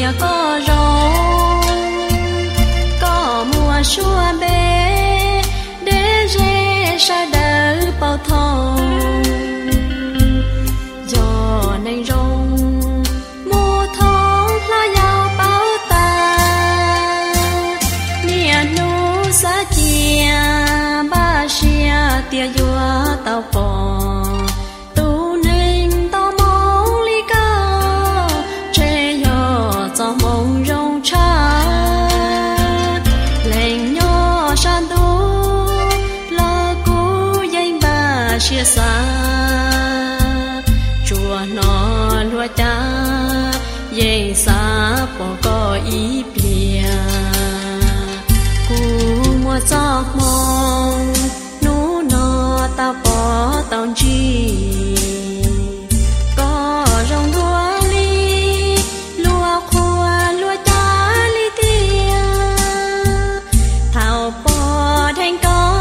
nia có rong có mùa xua bé để rê sa đỡ bao thòng gió này rong mùa thong la yao bao ta nia nu sa chia ba xia tia yua tao bò chia xa chùa nó lúa cha dây xa bỏ có ý bìa cù mua gió mong nú nó ta bỏ tao chi có rong lúa li lúa khua lúa cha li tia thảo bỏ thành có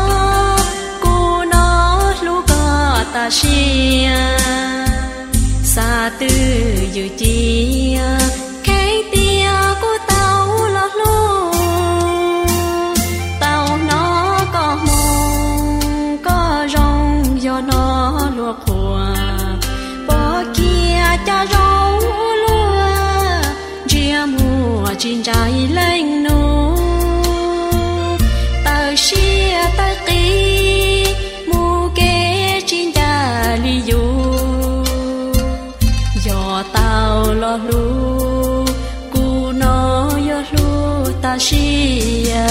ta xia xa tư dự chia cái tia của tao lót lu tao nó có mong có rong do nó lúa khua bỏ kia cha rong lúa chia mùa chín trái lên nụ tao xia tao kỹ tao lo lu cu nó yo lu ta xia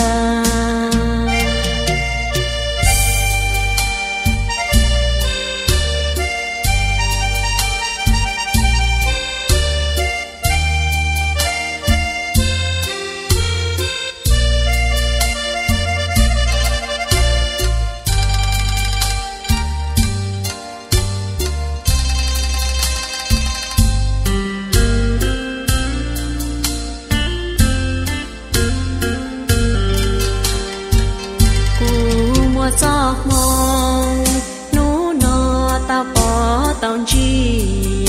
gió mong nú nó ta bỏ tao chi